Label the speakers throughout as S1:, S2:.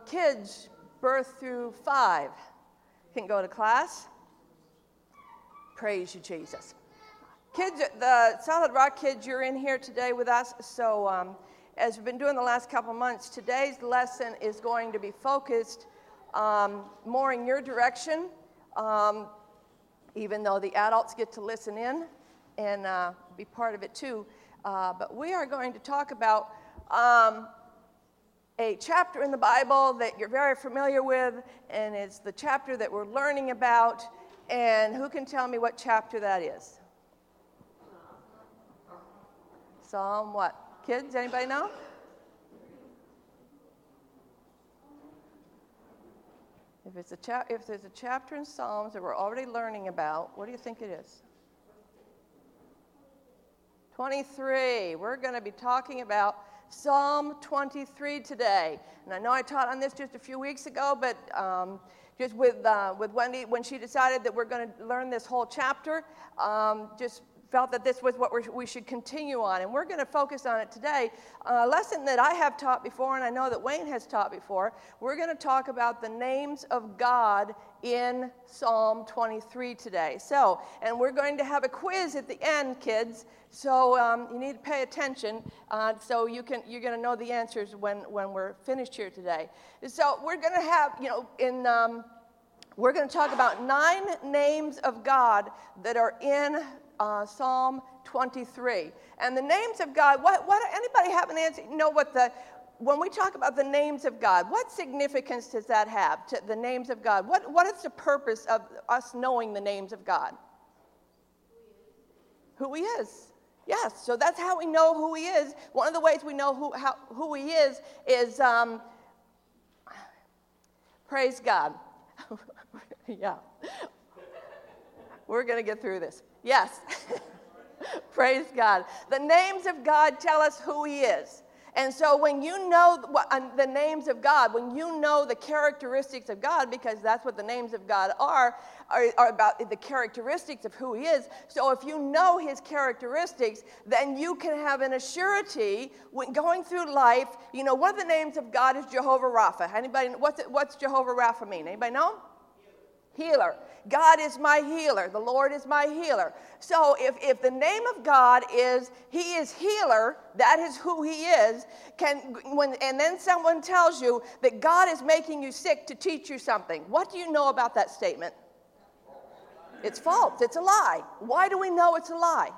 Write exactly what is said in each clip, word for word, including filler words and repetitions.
S1: kids birth through five can go to class. Praise you, Jesus. Kids, the Solid Rock kids, you're in here today with us. So um, as we've been doing the last couple months, today's lesson is going to be focused um, more in your direction, um, even though the adults get to listen in and uh, be part of it too. Uh, but we are going to talk about um, a chapter in the Bible that you're very familiar with, and it's the chapter that we're learning about. And who can tell me what chapter that is? Psalm what? Kids, anybody know? If it's a cha- if there's a chapter in Psalms that we're already learning about, what do you think it is? twenty-three. We're going to be talking about Psalm twenty-three today. And I know I taught on this just a few weeks ago, but um, just with uh, with Wendy, when she decided that we're going to learn this whole chapter, um, just felt that this was what we're, we should continue on. And we're going to focus on it today. A lesson that I have taught before, and I know that Wayne has taught before, we're going to talk about the names of God in Psalm twenty-three today. So, and we're going to have a quiz at the end, kids. So um, you need to pay attention, uh, so you can you're going to know the answers when when we're finished here today. So we're going to have, you know, in um, we're going to talk about nine names of God that are in uh, Psalm twenty-three. And the names of God. What what anybody have an answer? Know what the When we talk about the names of God, what significance does that have to the names of God? What what is the purpose of us knowing the names of God? Who He is. Yes, so that's how we know who He is. One of the ways we know who how, who He is is, um, praise God. Yeah. We're going to get through this. Yes. Praise God. The names of God tell us who He is. And so when you know the names of God, when you know the characteristics of God, because that's what the names of God are, are, are about the characteristics of who He is. So if you know His characteristics, then you can have an assurity when going through life. You know, one of the names of God is Jehovah Rapha. Anybody, what's, it, what's Jehovah Rapha mean? Anybody know? Healer. God is my healer. The Lord is my healer. So if, if the name of God is He is healer, that is who He is, can when and then someone tells you that God is making you sick to teach you something, what do you know about that statement? It's false. It's a lie. Why do we know it's a lie?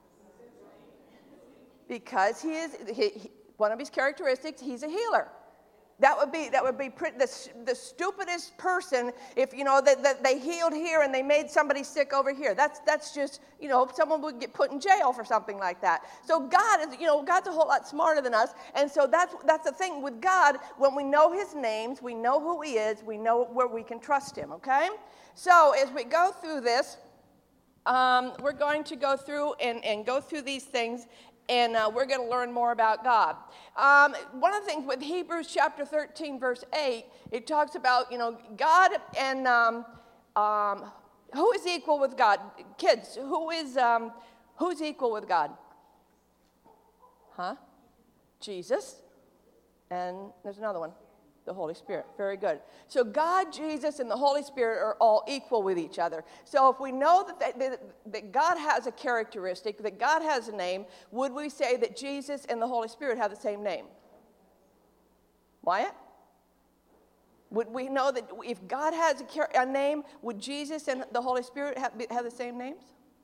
S1: Because He is he, he, one of His characteristics, He's a healer. That would be that would be pretty, the, the stupidest person if, you know, that, that they healed here and they made somebody sick over here. That's that's just, you know, someone would get put in jail for something like that. So God is, you know, God's a whole lot smarter than us. And so that's that's the thing with God. When we know His names, we know who He is, we know where we can trust Him, okay? So as we go through this, um, we're going to go through and, and go through these things. And uh, we're going to learn more about God. Um, one of the things with Hebrews chapter thirteen, verse eight, it talks about, you know, God and um, um, who is equal with God? Kids, who is um, who's equal with God? Huh? Jesus. And there's another one. The Holy Spirit. Very good. So God, Jesus, and the Holy Spirit are all equal with each other. So if we know that, that, that, that God has a characteristic, that God has a name, would we say that Jesus and the Holy Spirit have the same name? Wyatt? Would we know that if God has a, a name, would Jesus and the Holy Spirit have, have the same names?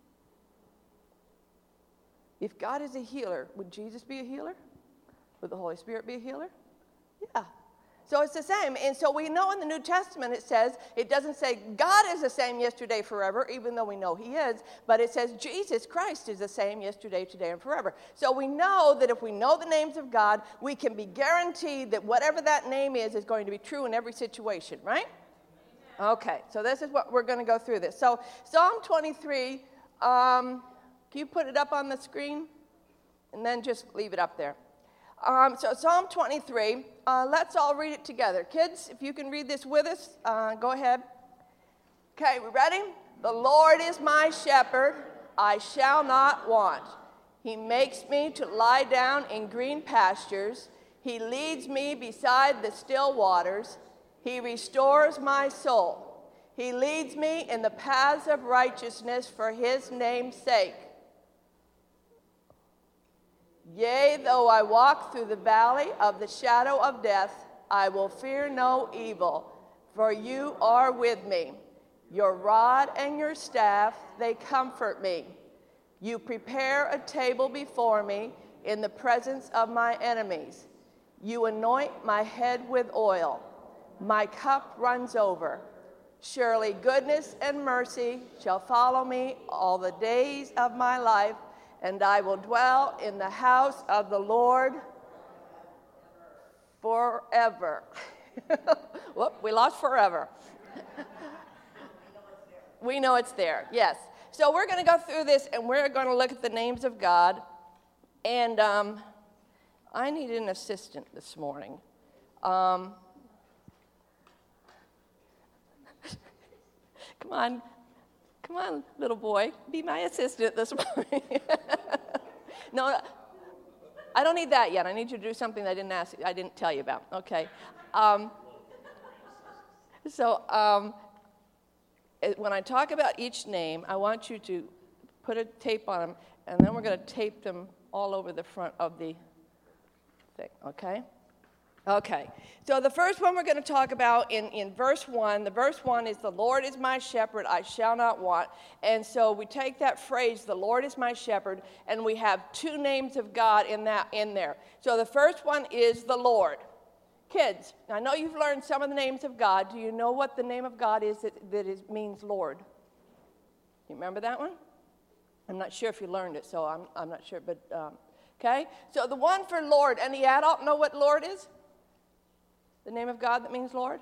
S1: If God is a healer, would Jesus be a healer? Would the Holy Spirit be a healer? Yeah. So it's the same. And so we know in the New Testament it says, it doesn't say God is the same yesterday, forever, even though we know He is, but it says Jesus Christ is the same yesterday, today, and forever. So we know that if we know the names of God, we can be guaranteed that whatever that name is is going to be true in every situation, right? Okay, so this is what we're going to go through this. So Psalm twenty-three, um, can you put it up on the screen? And then just leave it up there. Um, so Psalm twenty-three, uh, let's all read it together. Kids, if you can read this with us, uh, go ahead. Okay, we ready? The Lord is my shepherd, I shall not want. He makes me to lie down in green pastures. He leads me beside the still waters. He restores my soul. He leads me in the paths of righteousness for his name's sake. Yea, though I walk through the valley of the shadow of death, I will fear no evil, for you are with me. Your rod and your staff, they comfort me. You prepare a table before me in the presence of my enemies. You anoint my head with oil. My cup runs over. Surely goodness and mercy shall follow me all the days of my life, and I will dwell in the house of the Lord forever. Whoop, we lost forever. We know it's there, yes. So we're going to go through this, and we're going to look at the names of God. And um, I need an assistant this morning. Um, come on. Come on, little boy. Be my assistant this morning. No, I don't need that yet. I need you to do something I didn't ask. I didn't tell you about. Okay. Um, so um, when I talk about each name, I want you to put a tape on them, and then we're going to tape them all over the front of the thing. Okay? Okay, so the first one we're going to talk about in, in verse one, the verse one is, the Lord is my shepherd, I shall not want. And so we take that phrase, the Lord is my shepherd, and we have two names of God in that in there. So the first one is the Lord. Kids, I know you've learned some of the names of God. Do you know what the name of God is that, that is, means Lord? You remember that one? I'm not sure if you learned it, so I'm, I'm not sure, but, um, okay? So the one for Lord, any adult know what Lord is? The name of God that means Lord?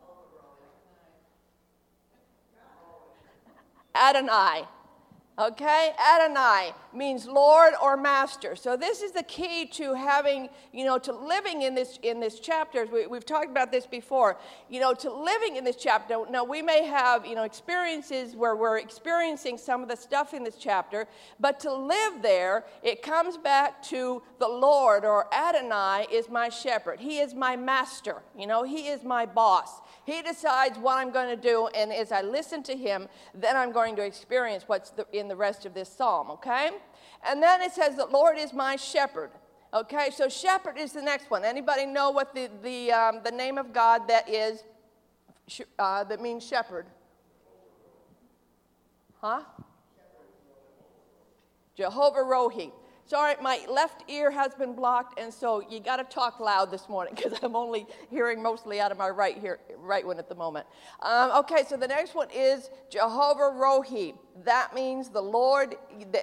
S1: Adonai. Okay? Adonai means Lord or Master. So this is the key to having, you know, to living in this in this chapter. We, we've talked about this before. You know, to living in this chapter. Now, we may have, you know, experiences where we're experiencing some of the stuff in this chapter, but to live there, it comes back to the Lord, or Adonai is my shepherd. He is my master. You know, he is my boss. He decides what I'm going to do, and as I listen to him, then I'm going to experience what's the, in the rest of this psalm, okay? And then it says, the Lord is my shepherd, okay? So shepherd is the next one. Anybody know what the, the, um, the name of God that is, uh, that means shepherd? Huh? Jehovah Rohi. Sorry, my left ear has been blocked, and so you got to talk loud this morning because I'm only hearing mostly out of my right here, right one at the moment. Um, okay, so the next one is Jehovah Rohi. That means the Lord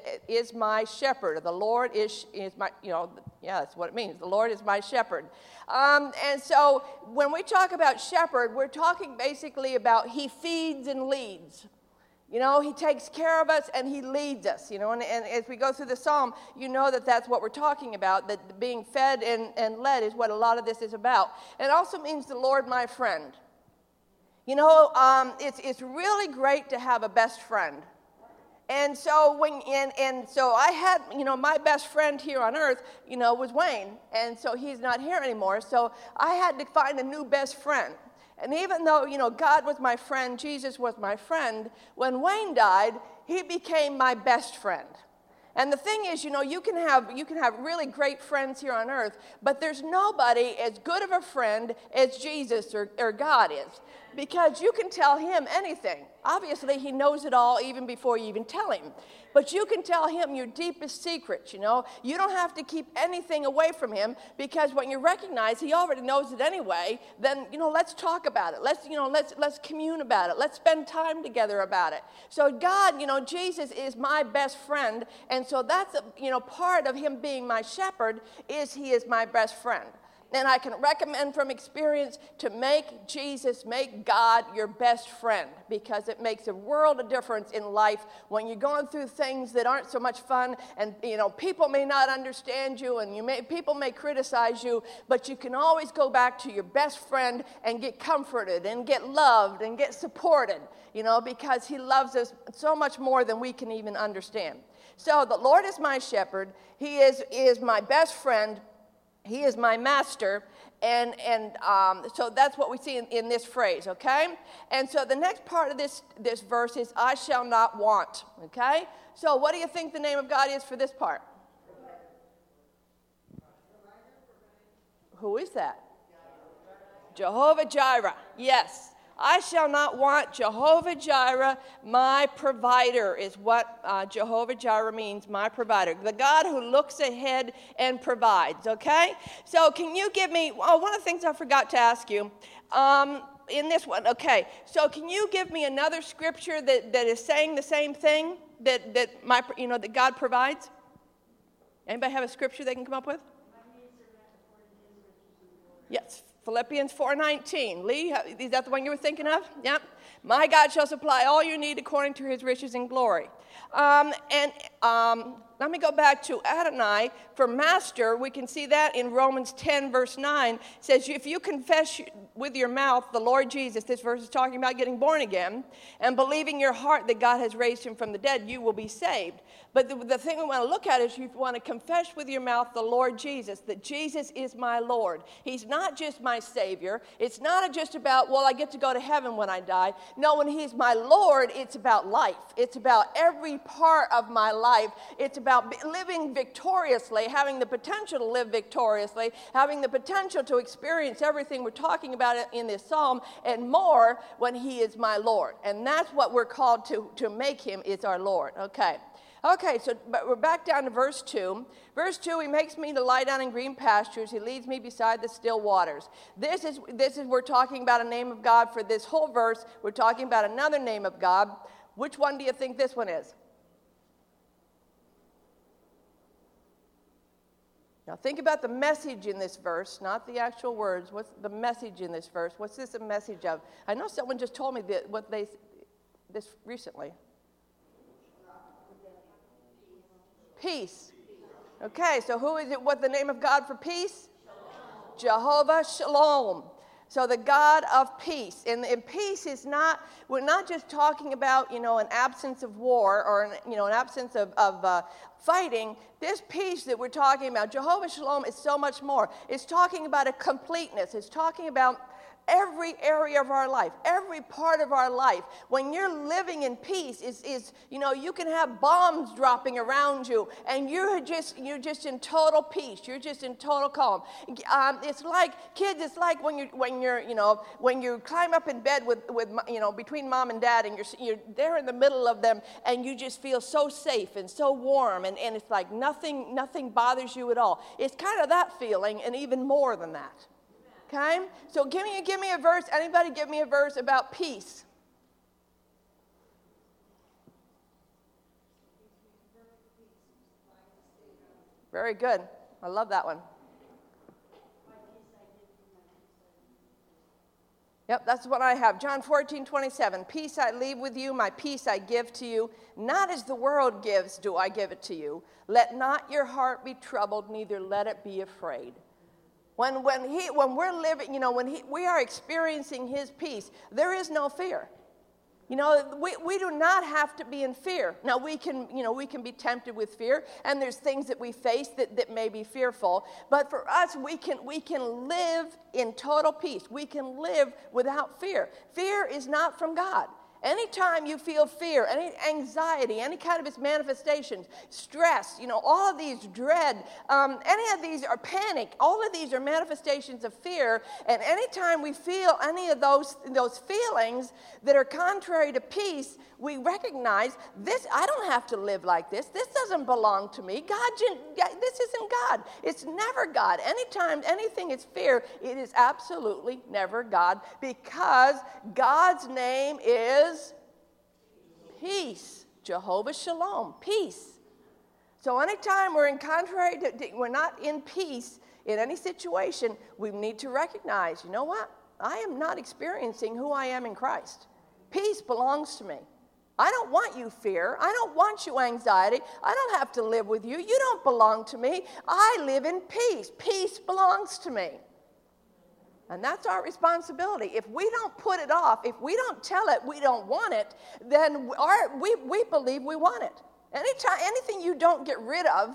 S1: is my shepherd. The Lord is is my, you know, yeah, that's what it means. The Lord is my shepherd. Um, and so when we talk about shepherd, we're talking basically about he feeds and leads. You know, he takes care of us and he leads us, you know, and, and as we go through the psalm, you know that that's what we're talking about, that being fed and, and led is what a lot of this is about. It also means the Lord my friend. You know, um, it's, it's really great to have a best friend. And so when and, and so I had, you know, my best friend here on earth, you know, was Wayne, and so he's not here anymore, so I had to find a new best friend. And even though, you know, God was my friend, Jesus was my friend, when Wayne died, he became my best friend. And the thing is, you know, you can have you can have really great friends here on earth, but there's nobody as good of a friend as Jesus or, or God is, because you can tell him anything. Obviously, he knows it all even before you even tell him. But you can tell him your deepest secrets, you know. You don't have to keep anything away from him, because when you recognize he already knows it anyway, then, you know, let's talk about it. Let's, you know, let's let's commune about it. Let's spend time together about it. So God, you know, Jesus is my best friend, and so that's, a, you know, part of him being my shepherd is he is my best friend. And I can recommend from experience to make Jesus, make God your best friend, because it makes a world of difference in life when you're going through things that aren't so much fun, and, you know, people may not understand you, and you may, people may criticize you, but you can always go back to your best friend and get comforted and get loved and get supported, you know, because he loves us so much more than we can even understand. So the Lord is my shepherd. He is, is my best friend. He is my master. And, and um, so that's what we see in, in this phrase, okay? And so the next part of this, this verse is, I shall not want, okay? So what do you think the name of God is for this part? Who is that? Jehovah Jireh, yes. I shall not want. Jehovah Jireh, my provider, is what uh, Jehovah Jireh means, my provider. The God who looks ahead and provides, okay? So can you give me, oh, one of the things I forgot to ask you, um, in this one, okay, so can you give me another scripture that, that is saying the same thing, that, that, my, you know, that God provides? Anybody have a scripture they can come up with? Yes. Philippians four nineteen. Lee, is that the one you were thinking of? Yep. My God shall supply all your need according to his riches and glory. Um, and um, let me go back to Adonai. For master, we can see that in Romans ten, verse nine. It says, if you confess with your mouth the Lord Jesus, this verse is talking about getting born again, and believe in your heart that God has raised him from the dead, you will be saved. But the, the thing we want to look at is you want to confess with your mouth the Lord Jesus, that Jesus is my Lord. He's not just my Savior. It's not just about, well, I get to go to heaven when I die. No, when he's my Lord, it's about life. It's about every part of my life. It's about living victoriously, having the potential to live victoriously, having the potential to experience everything we're talking about in this psalm and more when he is my Lord. And that's what we're called to, to make him is our Lord. Okay. Okay, so but we're back down to verse two. Verse two, he makes me to lie down in green pastures. He leads me beside the still waters. This is, this is, we're talking about a name of God for this whole verse. We're talking about another name of God. Which one do you think this one is? Now think about the message in this verse, not the actual words. What's the message in this verse? What's this a message of? I know someone just told me that what they, this recently. Peace. Okay, so who is it? What the name of God for peace? Shalom. Jehovah Shalom. So the God of peace. And, and peace is not, we're not just talking about, you know, an absence of war or, an, you know, an absence of, of uh, fighting. This peace that we're talking about, Jehovah Shalom, is so much more. It's talking about a completeness. It's talking about every area of our life, every part of our life. When you're living in peace, is is you know, you can have bombs dropping around you, and you're just you're just in total peace. You're just in total calm. Um, it's like kids. It's like when you when you're you know when you climb up in bed with with you know between mom and dad, and you're you're there in the middle of them, and you just feel so safe and so warm, and and it's like nothing nothing bothers you at all. It's kind of that feeling, and even more than that. Okay, so give me, give me a verse. Anybody give me a verse about peace? Very good. I love that one. Yep, that's what I have. John fourteen twenty-seven. Peace I leave with you, my peace I give to you. Not as the world gives do I give it to you. Let not your heart be troubled, neither let it be afraid. When, when, he, when we're living, you know, when he, we are experiencing his peace, there is no fear. You know, we, we do not have to be in fear. Now, we can, you know, we can be tempted with fear, and there's things that we face that, that may be fearful. But for us, we can, we can live in total peace. We can live without fear. Fear is not from God. Anytime you feel fear, any anxiety, any kind of its manifestations, stress, you know, all of these dread, um, any of these are panic, all of these are manifestations of fear. And anytime we feel any of those, those feelings that are contrary to peace, we recognize this, I don't have to live like this. This doesn't belong to me. God, this isn't God. It's never God. Anytime anything is fear, it is absolutely never God, because God's name is peace. Jehovah Shalom, peace. So anytime we're in contrary to, we're not in peace in any situation, we need to recognize, you know what? I am not experiencing who I am in Christ. Peace belongs to me. I don't want you fear. I don't want you anxiety. I don't have to live with you. You don't belong to me. I live in peace. Peace belongs to me. And that's our responsibility. If we don't put it off, if we don't tell it we don't want it, then our, we, we believe we want it. Anytime, anything you don't get rid of,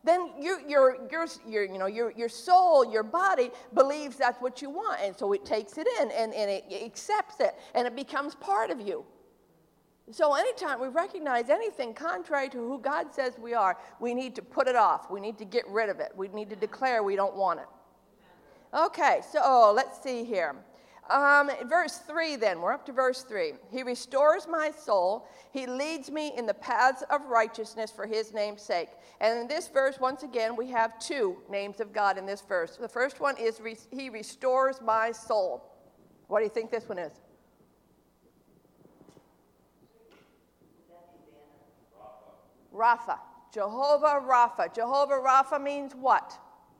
S1: then your, your, your, your, you know, your, your soul, your body believes that's what you want. And so it takes it in and, and it accepts it and it becomes part of you. So anytime we recognize anything contrary to who God says we are, we need to put it off. We need to get rid of it. We need to declare we don't want it. Okay, so let's see here. Um, verse three then, we're up to verse three. He restores my soul. He leads me in the paths of righteousness for his name's sake. And in this verse, once again, we have two names of God in this verse. The first one is re- he restores my soul. What do you think this one is? Rapha. Jehovah Rapha. Jehovah Rapha means what?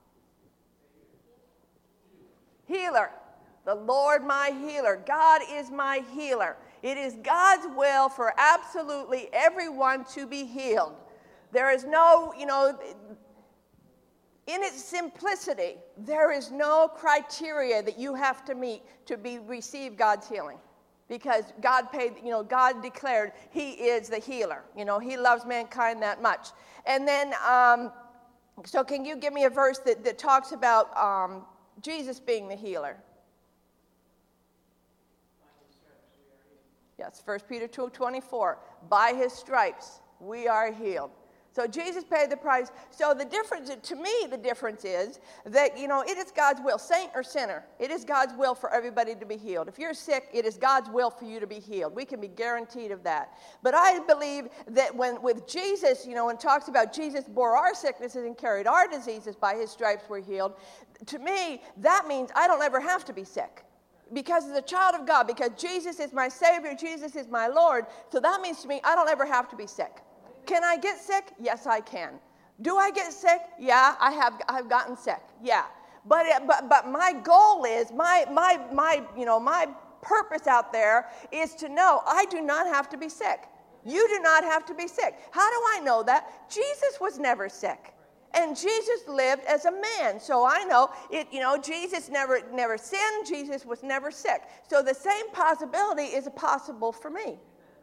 S1: Healer. The Lord my healer. God is my healer. It is God's will for absolutely everyone to be healed. There is no, you know, in its simplicity, there is no criteria that you have to meet to be receive God's healing. Because God paid, you know, God declared he is the healer. You know, he loves mankind that much. And then, um, so can you give me a verse that, that talks about um, Jesus being the healer? Yes, First Peter two twenty-four. By his stripes we are healed. So Jesus paid the price. So the difference, to me, the difference is that, you know, it is God's will, saint or sinner. It is God's will for everybody to be healed. If you're sick, it is God's will for you to be healed. We can be guaranteed of that. But I believe that when with Jesus, you know, when it talks about Jesus bore our sicknesses and carried our diseases, by his stripes we're healed. To me, that means I don't ever have to be sick. Because as a child of God, because Jesus is my Savior, Jesus is my Lord. So that means to me, I don't ever have to be sick. Can I get sick? Yes, I can. Do I get sick? Yeah, I have. I've gotten sick. Yeah, but but but my goal is my my my you know my purpose out there is to know I do not have to be sick. You do not have to be sick. How do I know that? Jesus was never sick. And Jesus lived as a man. So I know it, you know, Jesus never never sinned. Jesus was never sick. So the same possibility is possible for me.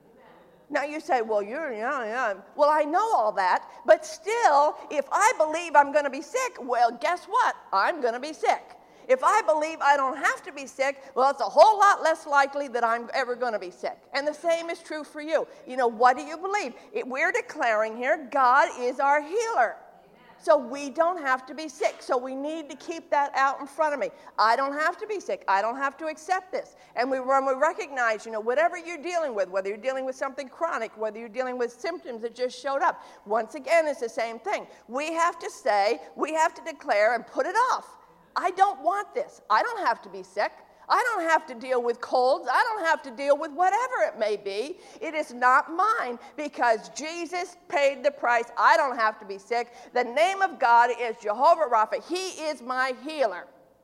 S1: Now you say, well, you're, yeah, yeah. Well, I know all that. But still, if I believe I'm going to be sick, well, guess what? I'm going to be sick. If I believe I don't have to be sick, well, it's a whole lot less likely that I'm ever going to be sick. And the same is true for you. You know, what do you believe? It, we're declaring here, God is our healer. So we don't have to be sick. So we need to keep that out in front of me. I don't have to be sick. I don't have to accept this. And we, when we recognize, you know, whatever you're dealing with, whether you're dealing with something chronic, whether you're dealing with symptoms that just showed up, once again, it's the same thing. We have to say, we have to declare and put it off. I don't want this. I don't have to be sick. I don't have to deal with colds. I don't have to deal with whatever it may be. It is not mine because Jesus paid the price. I don't have to be sick. The name of God is Jehovah Rapha. He is my healer.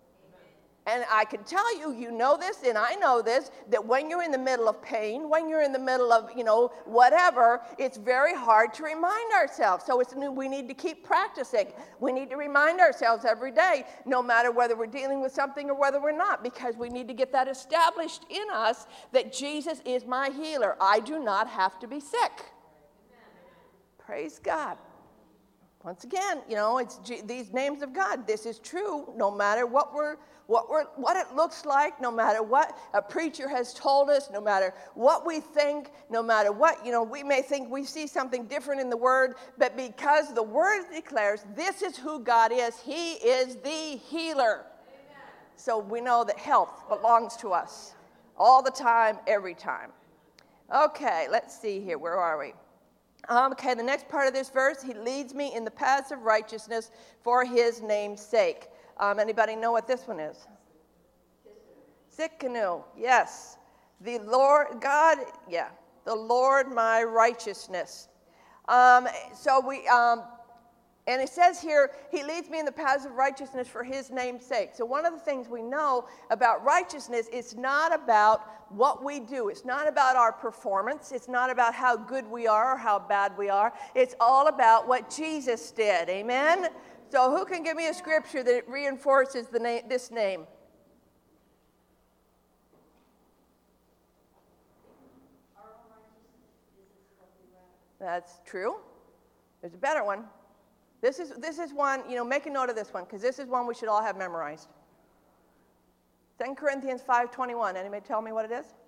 S1: And I can tell you, you know this, and I know this, that when you're in the middle of pain, when you're in the middle of, you know, whatever, it's very hard to remind ourselves. So it's, we need to keep practicing. We need to remind ourselves every day, no matter whether we're dealing with something or whether we're not, because we need to get that established in us that Jesus is my healer. I do not have to be sick. Praise God. Once again, you know, it's G- these names of God. This is true no matter what we're What, we're, what it looks like, no matter what a preacher has told us, no matter what we think, no matter what, you know, we may think we see something different in the Word, but because the Word declares this is who God is, He is the healer. Amen. So we know that health belongs to us all the time, every time. Okay, let's see here. Where are we? Um, okay, the next part of this verse, He leads me in the paths of righteousness for His name's sake. Um, anybody know what this one is? Tsidkenu, yes. The Lord, God, yeah. The Lord my righteousness. Um, so we, um, and it says here, He leads me in the paths of righteousness for His name's sake. So one of the things we know about righteousness, it's not about what we do. It's not about our performance. It's not about how good we are or how bad we are. It's all about what Jesus did. Amen? So who can give me a scripture that reinforces the name, this name? That's true. There's a better one. This is, this is one, you know, make a note of this one, because this is one we should all have memorized. Second Corinthians five twenty-one. Anybody tell me what it is?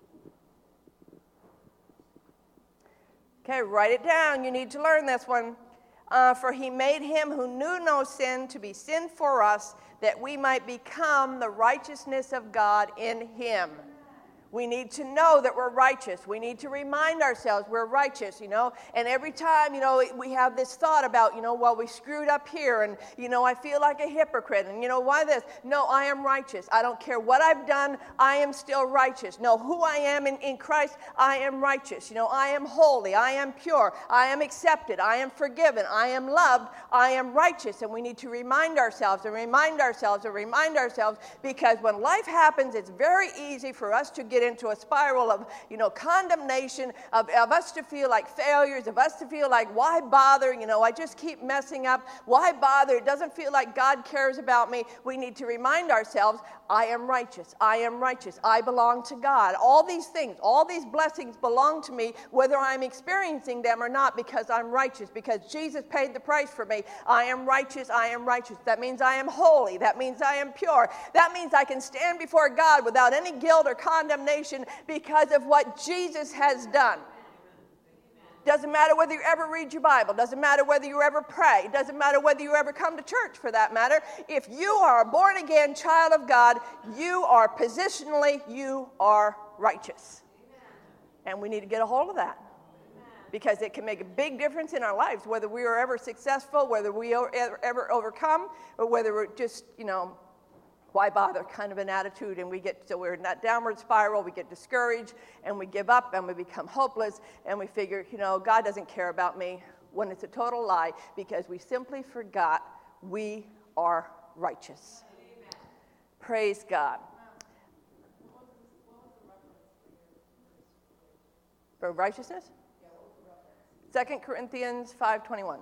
S1: Okay, write it down. You need to learn this one. Uh, for he made him who knew no sin to be sin for us, that we might become the righteousness of God in him. We need to know that we're righteous. We need to remind ourselves we're righteous, you know. And every time, you know, we have this thought about, you know, well, we screwed up here and, you know, I feel like a hypocrite. And, you know, why this? No, I am righteous. I don't care what I've done. I am still righteous. No, who I am in, in Christ, I am righteous. You know, I am holy. I am pure. I am accepted. I am forgiven. I am loved. I am righteous. And we need to remind ourselves and remind ourselves and remind ourselves, because when life happens, it's very easy for us to get into a spiral of, you know, condemnation, of, of us to feel like failures, of us to feel like, why bother? You know, I just keep messing up. Why bother? It doesn't feel like God cares about me. We need to remind ourselves, I am righteous. I am righteous. I belong to God. All these things, all these blessings belong to me, whether I'm experiencing them or not, because I'm righteous, because Jesus paid the price for me. I am righteous. I am righteous. That means I am holy. That means I am pure. That means I can stand before God without any guilt or condemnation, because of what Jesus has done. Doesn't matter whether you ever read your Bible. Doesn't matter whether you ever pray. Doesn't matter whether you ever come to church, for that matter. If you are a born-again child of God, you are positionally, you are righteous. And we need to get a hold of that, because it can make a big difference in our lives, whether we are ever successful, whether we are ever overcome, or whether we're just, you know, why bother kind of an attitude, and we get, so we're in that downward spiral, we get discouraged, and we give up, and we become hopeless, and we figure, you know, God doesn't care about me, when it's a total lie, because we simply forgot we are righteous. Amen. Praise God. For righteousness? Second Corinthians five twenty-one.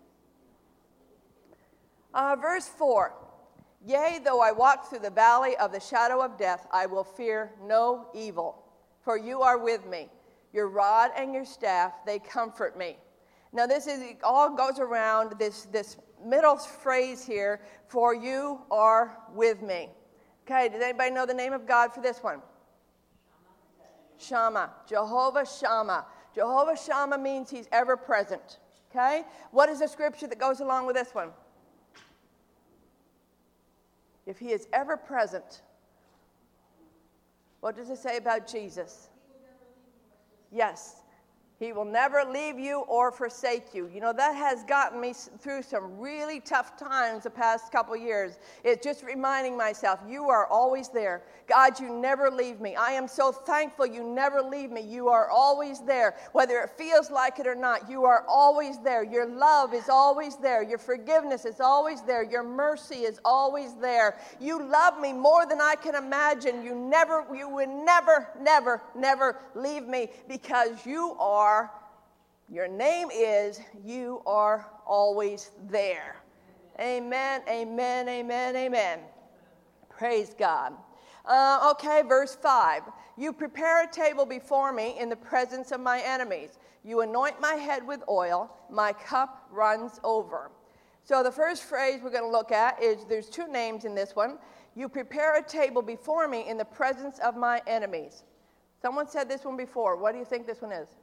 S1: Uh, verse four. Yea, though I walk through the valley of the shadow of death, I will fear no evil, for you are with me. Your rod and your staff, they comfort me. Now this is, it all goes around this, this middle phrase here, for you are with me. Okay, does anybody know the name of God for this one? Shammah. Jehovah Shammah. Jehovah Shammah means he's ever present. Okay? What is the scripture that goes along with this one? If he is ever present, what does it say about Jesus? Yes. He will never leave you or forsake you. You know, that has gotten me through some really tough times the past couple years. It's just reminding myself, you are always there. God, you never leave me. I am so thankful you never leave me. You are always there. Whether it feels like it or not, you are always there. Your love is always there. Your forgiveness is always there. Your mercy is always there. You love me more than I can imagine. You never, you will never, never, never leave me, because you are Your name is, you are always there. Amen, amen, amen, amen. Praise God. Uh, okay, verse five. You prepare a table before me in the presence of my enemies. You anoint my head with oil. My cup runs over. So the first phrase we're going to look at is, there's two names in this one. You prepare a table before me in the presence of my enemies. Someone said this one before. What do you think this one is?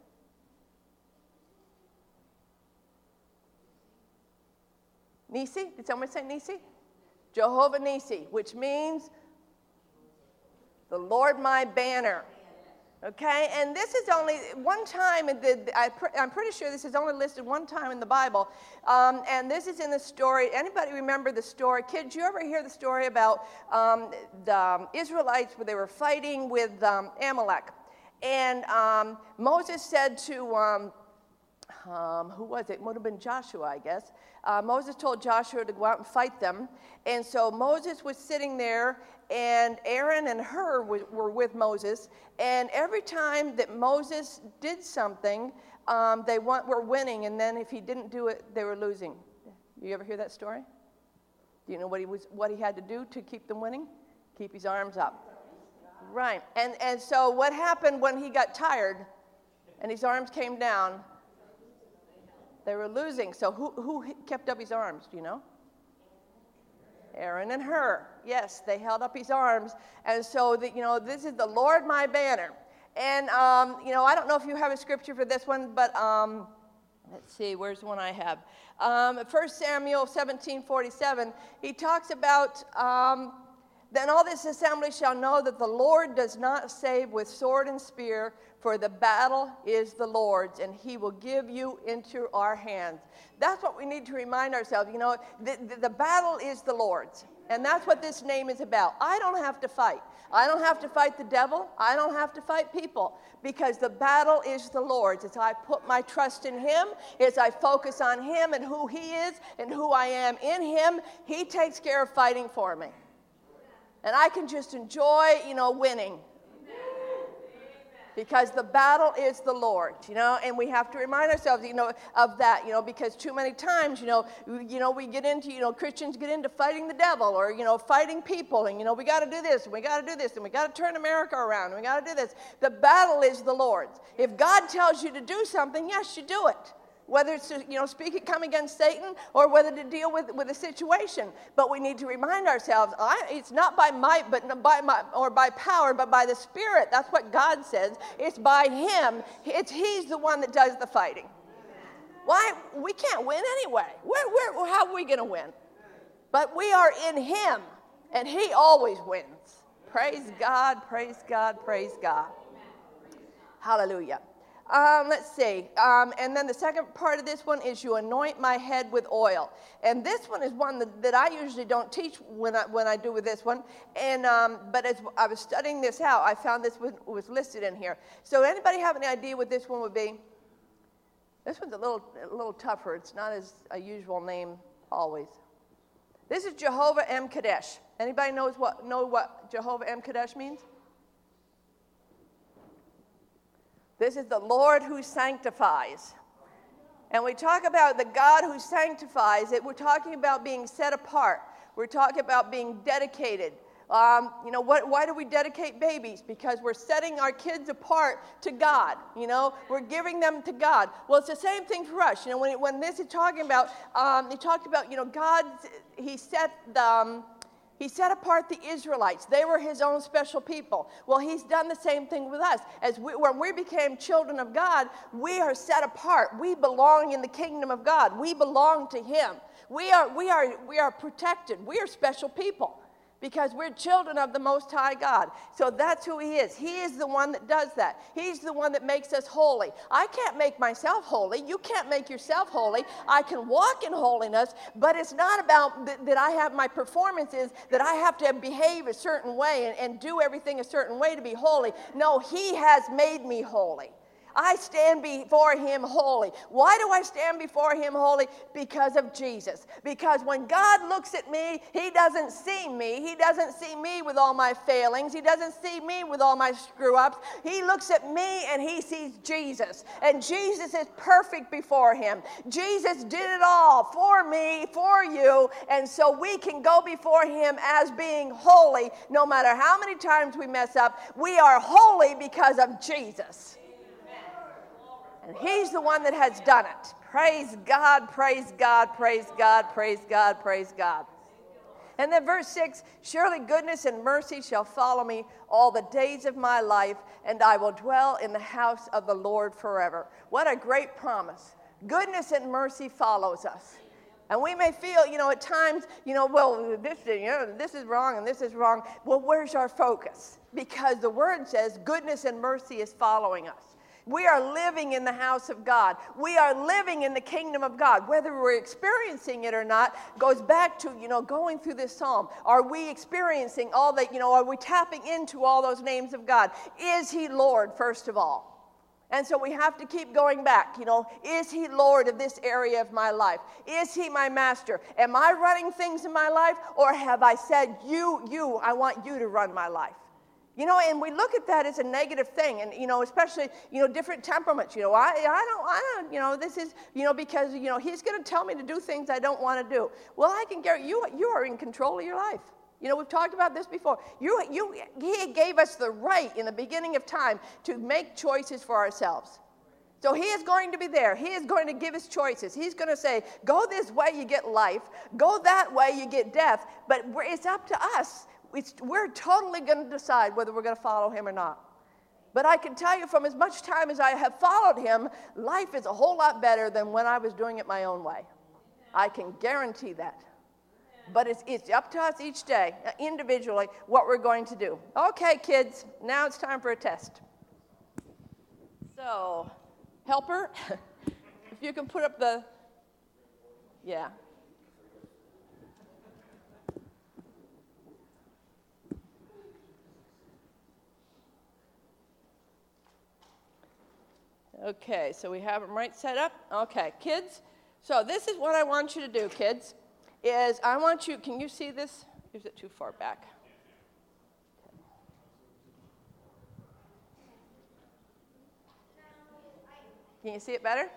S1: Nisi? Did someone say Nisi? Jehovah Nisi, which means the Lord my banner. Okay, and this is only one time, in the, I pr- I'm pretty sure this is only listed one time in the Bible, um, and this is in the story. Anybody remember the story? Kids, you ever hear the story about um, the um, Israelites where they were fighting with um, Amalek? And um, Moses said to, um, um, who was it? It would have been Joshua, I guess. Uh, Moses told Joshua to go out and fight them. And so Moses was sitting there, and Aaron and Hur w- were with Moses. And every time that Moses did something, um, they want, were winning. And then if he didn't do it, they were losing. You ever hear that story? Do you know what he was, what he had to do to keep them winning? Keep his arms up. Right. And, and so what happened when he got tired and his arms came down? They were losing. So who, who kept up his arms? Do you know? Aaron and Hur. Yes, they held up his arms. And so, the, you know, this is the Lord my banner. And, um, you know, I don't know if you have a scripture for this one, but um, let's see, where's the one I have? Um, First Samuel seventeen forty-seven, he talks about, um, then all this assembly shall know that the Lord does not save with sword and spear, for the battle is the Lord's, and he will give you into our hands. That's what we need to remind ourselves. You know, the, the, the battle is the Lord's, and that's what this name is about. I don't have to fight. I don't have to fight the devil. I don't have to fight people, because the battle is the Lord's. As I put my trust in him, as I focus on him and who he is and who I am in him, he takes care of fighting for me. And I can just enjoy, you know, winning. Because the battle is the Lord, you know, and we have to remind ourselves, you know, of that, you know, because too many times, you know, we, you know, we get into, you know, Christians get into fighting the devil or, you know, fighting people, and, you know, we got to do this, and we got to do this, and we got to turn America around, and we got to do this. The battle is the Lord's. If God tells you to do something, yes, you do it. Whether it's to, you know, speak it, come against Satan, or whether to deal with, with a situation. But we need to remind ourselves, I, it's not by might, but by my, or by power, but by the Spirit. That's what God says. It's by him. It's, he's the one that does the fighting. Why? We can't win anyway. Where, where, how are we going to win? But we are in him, and he always wins. Praise God, praise God, praise God. Hallelujah. Um, let's see. Um, and then the second part of this one is you anoint my head with oil. And this one is one that, that I usually don't teach when I, when I do with this one. And um, but as I was studying this out, I found this was, was listed in here. So anybody have any idea what this one would be? This one's a little a little tougher. It's not as a usual name always. This is Jehovah M. Kadesh. Anybody knows what know what Jehovah M. Kadesh means? This is the Lord who sanctifies. And we talk about the God who sanctifies it. We're talking about being set apart. We're talking about being dedicated. Um, you know, what, why do we dedicate babies? Because we're setting our kids apart to God. You know, we're giving them to God. Well, it's the same thing for us. You know, when, when this is talking about, um, he talked about, you know, God, he set the... Um, He set apart the Israelites. They were his own special people. Well, he's done the same thing with us. As we, when we became children of God, we are set apart. We belong in the kingdom of God. We belong to him. We are, we are, we are protected. We are special people because we're children of the Most High God. So that's who he is. He is the one that does that. He's the one that makes us holy. I can't make myself holy. You can't make yourself holy. I can walk in holiness, but it's not about th- that I have my performances, that I have to behave a certain way and, and do everything a certain way to be holy. No, he has made me holy. I stand before him holy. Why do I stand before him holy? Because of Jesus. Because when God looks at me, he doesn't see me. He doesn't see me with all my failings. He doesn't see me with all my screw-ups. He looks at me and he sees Jesus. And Jesus is perfect before him. Jesus did it all for me, for you. And so we can go before him as being holy. No matter how many times we mess up, we are holy because of Jesus. And he's the one that has done it. Praise God, praise God, praise God, praise God, praise God. And then verse six, surely goodness and mercy shall follow me all the days of my life, and I will dwell in the house of the Lord forever. What a great promise. Goodness and mercy follows us. And we may feel, you know, at times, you know, well, this, you know, this is wrong and this is wrong. Well, where's our focus? Because the word says goodness and mercy is following us. We are living in the house of God. We are living in the kingdom of God. Whether we're experiencing it or not goes back to, you know, going through this psalm. Are we experiencing all that, you know, are we tapping into all those names of God? Is he Lord, first of all? And so we have to keep going back, you know, is he Lord of this area of my life? Is he my master? Am I running things in my life? Or have I said, you, you, I want you to run my life? You know, and we look at that as a negative thing, and, you know, especially, you know, different temperaments. You know, I, I don't, I don't, you know, this is, you know, because, you know, he's going to tell me to do things I don't want to do. Well, I can guarantee you, you are in control of your life. You know, we've talked about this before. You, you, he gave us the right in the beginning of time to make choices for ourselves. So he is going to be there. He is going to give us choices. He's going to say, go this way, you get life. Go that way, you get death. But it's up to us. It's, we're totally going to decide whether we're going to follow him or not. But I can tell you from as much time as I have followed him, life is a whole lot better than when I was doing it my own way. I can guarantee that. But it's, it's up to us each day, individually, what we're going to do. Okay, kids, now it's time for a test. So, helper, if you can put up the, yeah. Okay, so we have them right set up. Okay, kids, so this is what I want you to do, kids, is I want you, can you see this? Is it too far back? Can you see it better?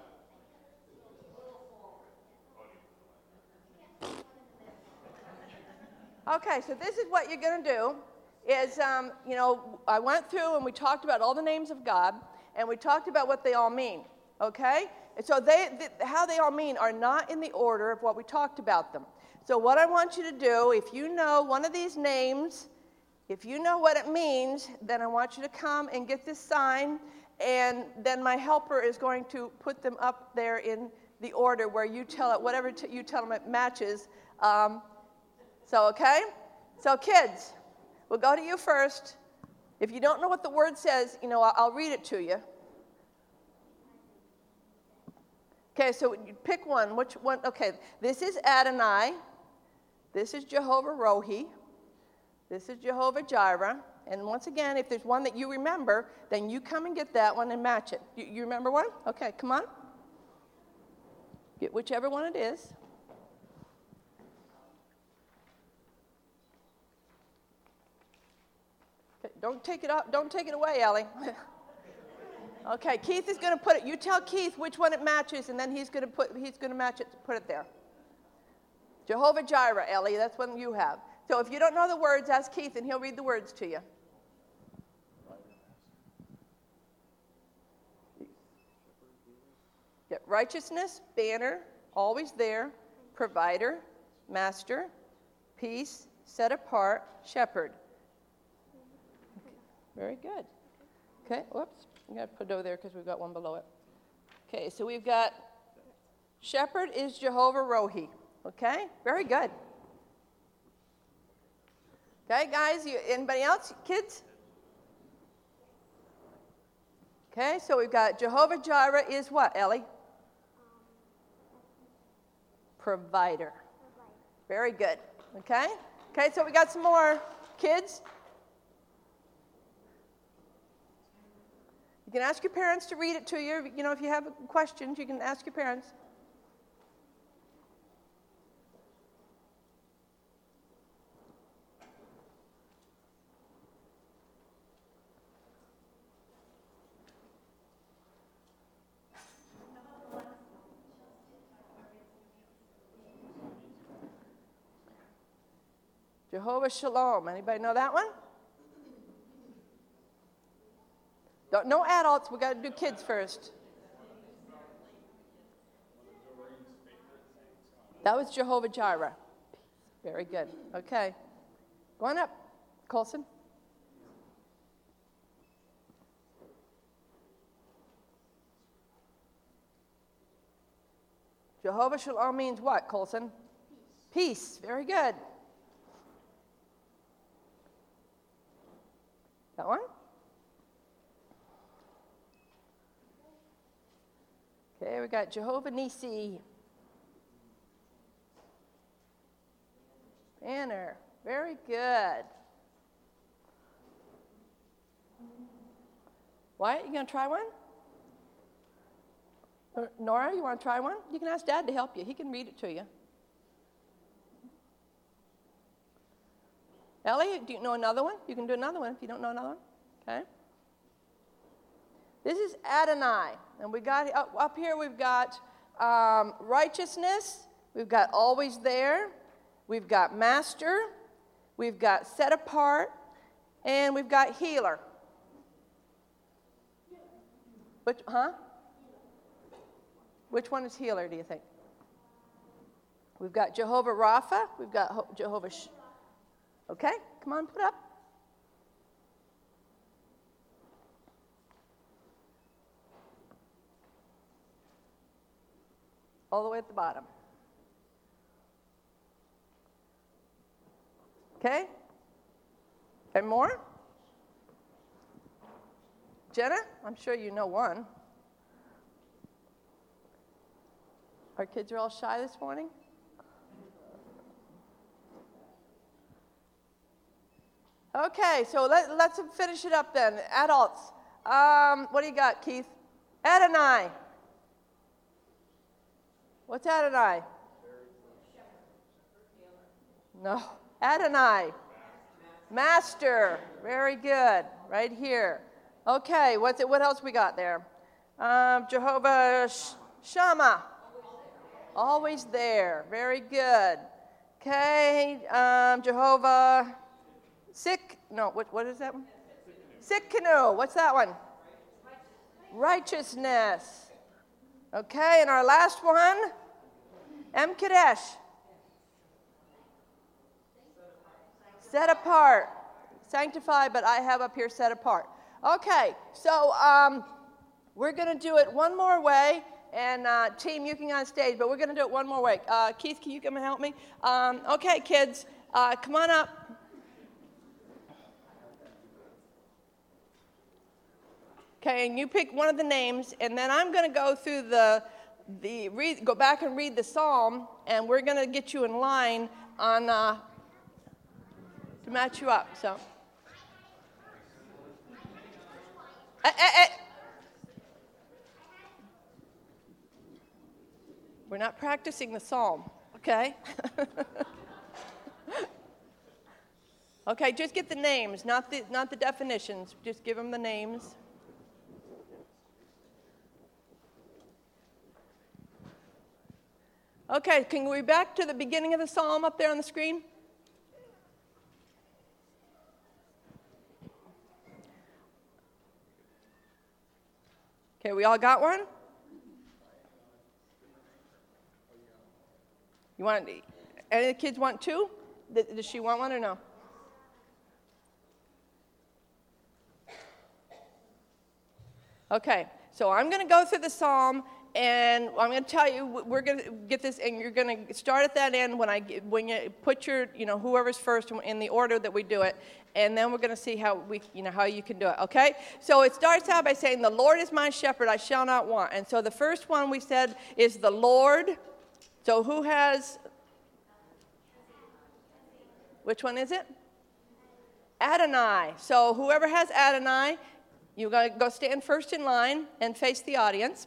S1: Okay, so this is what you're going to do is, um, you know, I went through and we talked about all the names of God, and we talked about what they all mean, okay? And so they, th- how they all mean are not in the order of what we talked about them. So what I want you to do, if you know one of these names, if you know what it means, then I want you to come and get this sign, and then my helper is going to put them up there in the order where you tell it, whatever t- you tell them it matches. Um, so, okay? So, kids, we'll go to you first. If you don't know what the word says, you know, I'll, I'll read it to you. Okay, so you pick one. Which one? Okay, this is Adonai. This is Jehovah Rohi. This is Jehovah Jireh. And once again, if there's one that you remember, then you come and get that one and match it. You, you remember one? Okay, come on. Get whichever one it is. Okay, don't take it up. Don't take it away, Ellie. Okay, Keith is going to put it. You tell Keith which one it matches, and then he's going to put. He's going to match it. Put it there. Jehovah Jireh, Ellie. That's one you have. So if you don't know the words, ask Keith, and he'll read the words to you. Yeah, righteousness, banner, always there, provider, master, peace, set apart, shepherd. Okay, very good. Okay, whoops. I'm going to put it over there because we've got one below it. Okay, so we've got shepherd is Jehovah Rohi. Okay, very good. Okay, guys, you, anybody else? Kids? Okay, so we've got Jehovah Jireh is what, Ellie? Provider. Very good. Okay? Okay, so we got some more kids. You can ask your parents to read it to you. You know, if you have questions, you can ask your parents. Jehovah Shalom. Anybody know that one? Don't, no adults. We got to do kids first. That was Jehovah Jireh. Very good. Okay. Go on up, Colson. Jehovah Shalom means what, Colson? Peace. Peace. Very good. That one? Okay, we got Jehovah Nissi. Banner. Very good. Wyatt, you going to try one? Or Nora, you want to try one? You can ask Dad to help you. He can read it to you. Ellie, do you know another one? You can do another one if you don't know another one. Okay. This is Adonai. And we got up, up here we've got um, righteousness. We've got always there. We've got master. We've got set apart. And we've got healer. Which, huh? Which one is healer, do you think? We've got Jehovah Rapha. We've got Ho- Jehovah... Sh- okay, come on, put up. All the way at the bottom. Okay? And more? Jenna, I'm sure you know one. Our kids are all shy this morning? Okay, so let, let's finish it up then. Adults. Um, what do you got, Keith? Adonai. What's Adonai? No. Adonai. Master. Very good. Right here. Okay, what's it, what else we got there? Um, Jehovah Sh- Shammah. Always there. Very good. Okay, um, Jehovah Sick. No, what, what is that one? Sikkenu. What's that one? Righteousness. Okay, and our last one, Em Kadesh. Set apart. Sanctified, but I have up here set apart. Okay, so um, we're going to do it one more way. And uh, team, you can get on stage, but we're going to do it one more way. Uh, Keith, can you come and help me? Um, okay, kids, uh, come on up. Okay, and you pick one of the names, and then I'm going to go through the, the read, go back and read the psalm, and we're going to get you in line on uh, to match you up. So, eh, eh, eh. We're not practicing the psalm, okay? Okay, just get the names, not the not the definitions. Just give them the names. Okay, can we back to the beginning of the psalm up there on the screen? Okay, we all got one? You want, any of the kids want two? Does she want one or no? Okay, so I'm going to go through the psalm, and I'm going to tell you, we're going to get this, and you're going to start at that end when I when you put your, you know, whoever's first in the order that we do it, and then we're going to see how we, you know, how you can do it. Okay, so it starts out by saying, "The Lord is my shepherd; I shall not want." And so the first one we said is the Lord. So who has? Which one is it? Adonai. So whoever has Adonai, you're going to go stand first in line and face the audience.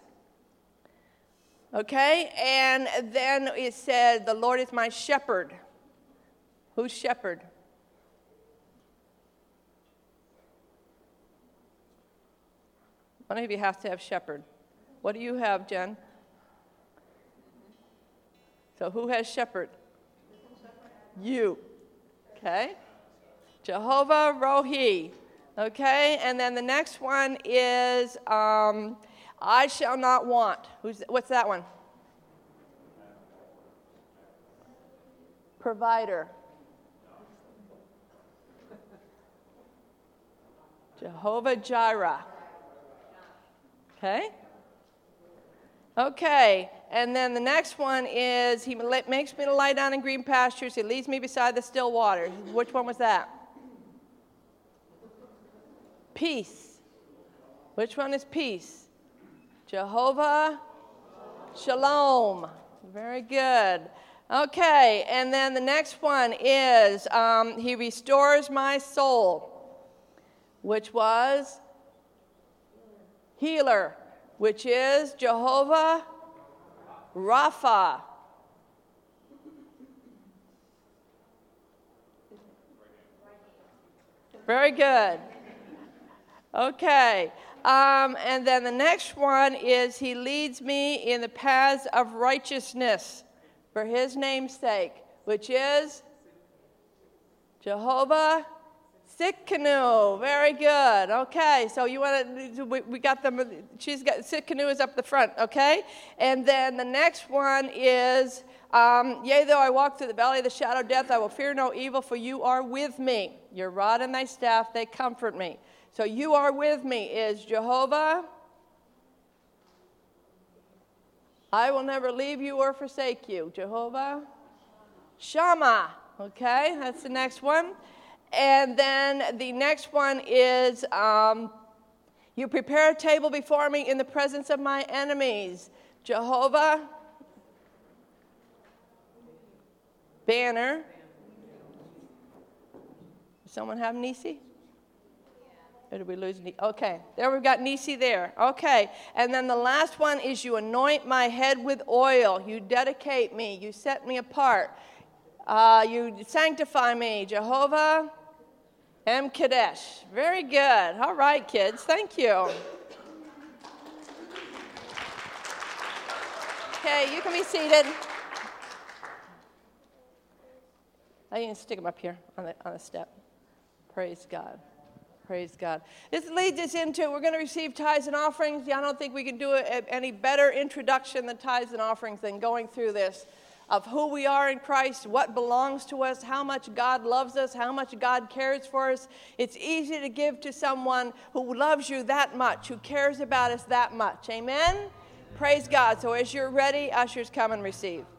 S1: Okay, and then it said, "The Lord is my shepherd." Who's shepherd? One of you has to have shepherd. What do you have, Jen? So who has shepherd? You. Okay. Jehovah Rohi. Okay, and then the next one is um, I shall not want. Who's what's that one? Provider. Jehovah Jireh. Okay. Okay, and then the next one is he makes me to lie down in green pastures. He leads me beside the still waters. Which one was that? Peace. Which one is peace? Jehovah Shalom. Very good. Okay, and then the next one is um, he restores my soul, which was healer, which is Jehovah Rapha. Very good. Okay. Um, and then the next one is he leads me in the paths of righteousness for his name's sake, which is Jehovah Tsidkenu, very good. Okay, so you want to, we, we got them, she's got, Tsidkenu is up the front, okay? And then the next one is, um, yea, though I walk through the valley of the shadow of death, I will fear no evil, for you are with me. Your rod and thy staff, they comfort me. So you are with me is Jehovah. I will never leave you or forsake you. Jehovah Shammah. Okay, that's the next one. And then the next one is, um, you prepare a table before me in the presence of my enemies. Jehovah Banner. Does someone have Nisi? Or did we lose Nisi? Okay, there we've got Nisi there. Okay, and then the last one is you anoint my head with oil. You dedicate me. You set me apart. Uh, you sanctify me. Jehovah M. Kadesh. Very good. All right, kids. Thank you. Okay, you can be seated. I can stick them up here on the, on the step. Praise God. Praise God. This leads us into, we're going to receive tithes and offerings. I don't think we can do a, any better introduction than tithes and offerings than going through this of who we are in Christ, what belongs to us, how much God loves us, how much God cares for us. It's easy to give to someone who loves you that much, who cares about us that much. Amen? Praise God. So as you're ready, ushers, come and receive.